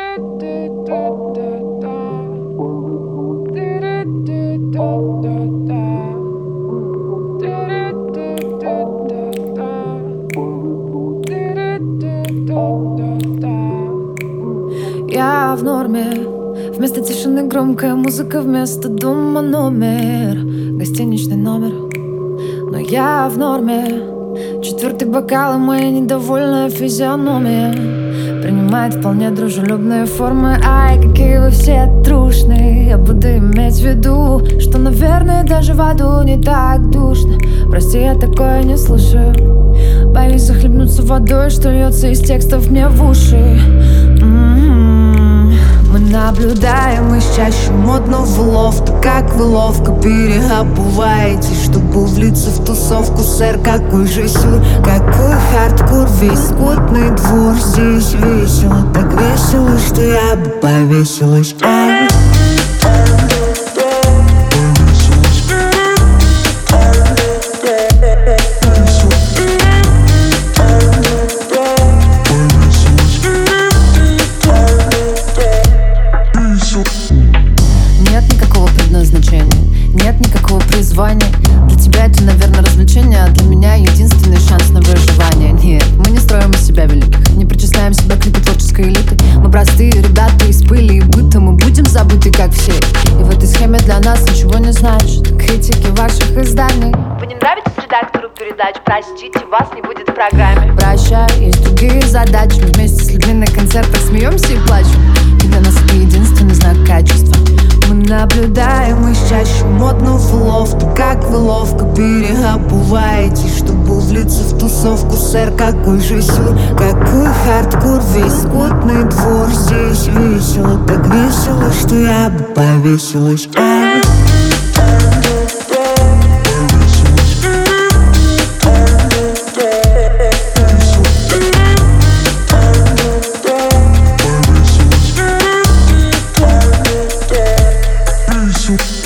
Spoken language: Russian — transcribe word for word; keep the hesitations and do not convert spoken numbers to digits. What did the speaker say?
Я в норме. Вместо тишины громкая музыка, вместо дома номер, гостиничный номер. Но я в норме. Четвертый бокал и моя недовольная физиономия принимает вполне дружелюбные формы. Ай, какие вы все трушные. Я буду иметь в виду, что, наверное, даже в аду не так душно. Прости, я такое не слушаю. Боюсь захлебнуться водой, что льется из текстов мне в уши. М-м-м. Мы наблюдаем из чаще модно в лофт. Как вы ловко переобуваетесь, чтобы влиться в тусовку, сэр. Какой же сюр, какой хардкор, весь скотный двор. Здесь весело, так весело, что я бы повесилась. Ай. Нет никакого предназначения, нет никакого призвания. Для тебя это, наверное, развлечение, а для меня единственный шанс на выживание. Нет, мы не строим из себя великих, не причисляем себя к клипу творческой элиты. Мы простые ребята из пыли и быта, мы будем забыты, как все. И в этой схеме для нас ничего не значит критики ваших изданий. Вы не нравитесь редактору передач? Простите, вас не будет в программе. Прощай, есть другие задачи. Мы вместе с людьми на концертах смеемся и плачем. И для нас это единственный знак качества. Мы наблюдаем из чаще модно в лофт. Как вы ловко переобуваетесь, чтобы влиться в тусовку, сэр. Какой же сюр, какой хардкор, весь скотный двор. Здесь весело, так весело, что я бы повесилась. Ай. Soup.